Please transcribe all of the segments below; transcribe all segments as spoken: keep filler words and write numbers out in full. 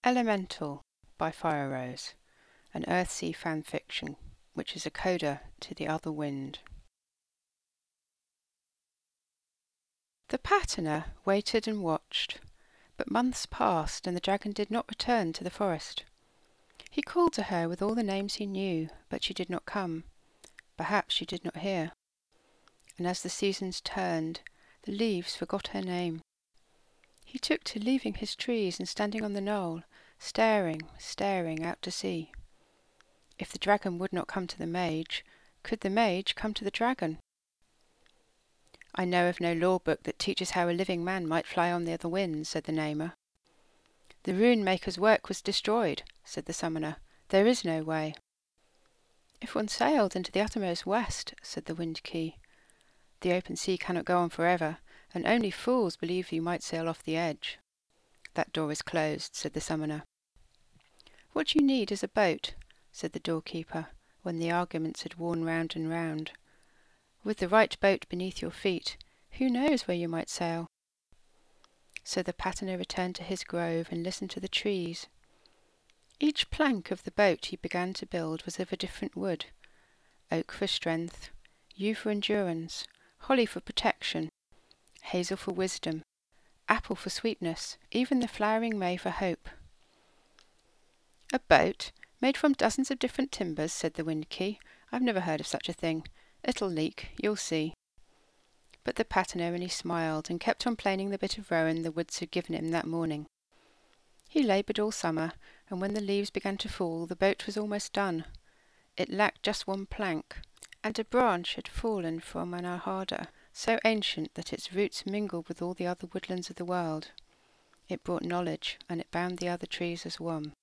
Elemental by Fire Rose, an Earthsea fanfiction, which is a coda to The Other Wind. The Patterner waited and watched, but months passed and the dragon did not return to the forest. He called to her with all the names he knew, but she did not come. Perhaps she did not hear. And as the seasons turned, the leaves forgot her name. He took to leaving his trees and standing on the knoll, staring, staring out to sea. If the dragon would not come to the mage, could the mage come to the dragon? I know of no law book that teaches how a living man might fly on the other wind, said the namer. The rune maker's work was destroyed, said the summoner. There is no way. If one sailed into the uttermost west, said the wind key. The open sea cannot go on forever, and only fools believe you might sail off the edge. That door is closed, said the summoner. What you need is a boat, said the doorkeeper, when the arguments had worn round and round. With the right boat beneath your feet, who knows where you might sail? So the Patterner returned to his grove and listened to the trees. Each plank of the boat he began to build was of a different wood. Oak for strength, yew for endurance, holly for protection, hazel for wisdom, apple for sweetness, even the flowering may for hope. A boat, made from dozens of different timbers, said the wind key. I've never heard of such a thing. It'll leak, you'll see. But the Patterner only smiled and kept on planing the bit of rowan the woods had given him that morning. He laboured all summer, and when the leaves began to fall, the boat was almost done. It lacked just one plank, and a branch had fallen from an ahada, so ancient that its roots mingled with all the other woodlands of the world. It brought knowledge, and it bound the other trees as one.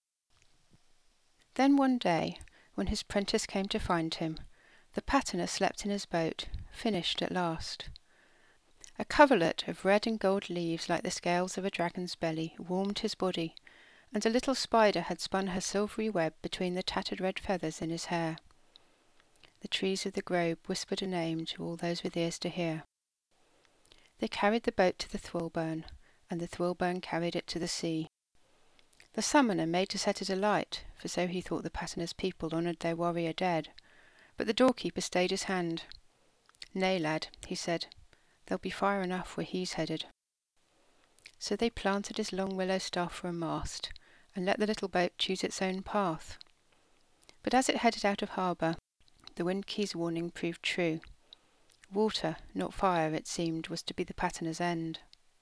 Then one day, when his prentice came to find him, the Patterner slept in his boat, finished at last. A coverlet of red and gold leaves like the scales of a dragon's belly warmed his body, and a little spider had spun her silvery web between the tattered red feathers in his hair. The trees of the grove whispered a name to all those with ears to hear. They carried the boat to the Thwilburn, and the Thwilburn carried it to the sea. The summoner made to set it alight, for so he thought the Patterner's people honoured their warrior dead. But the doorkeeper stayed his hand. Nay, lad, he said, there'll be fire enough where he's headed. So they planted his long willow staff for a mast, and let the little boat choose its own path. But as it headed out of harbour, the wind key's warning proved true. Water, not fire, it seemed, was to be the Patterner's end.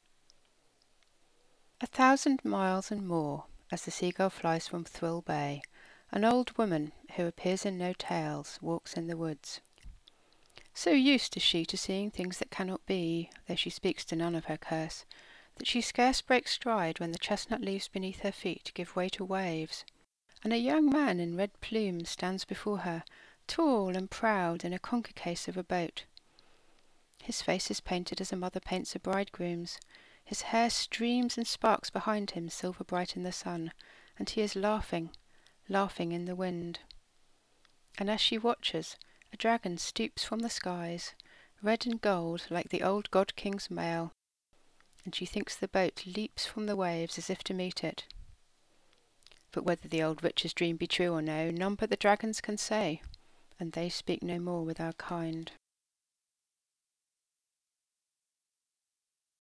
A thousand miles and more, as the seagull flies from Thwil Bay, an old woman, who appears in no tales, walks in the woods. So used is she to seeing things that cannot be, though she speaks to none of her curse, that she scarce breaks stride when the chestnut leaves beneath her feet give way to waves, and a young man in red plumes stands before her, tall and proud in a concher case of a boat. His face is painted as a mother paints a bridegroom's. His hair streams and sparks behind him silver bright in the sun, and he is laughing, laughing in the wind. And as she watches, a dragon stoops from the skies, red and gold like the old god-king's mail, and she thinks the boat leaps from the waves as if to meet it. But whether the old witch's dream be true or no, none but the dragons can say, and they speak no more with our kind.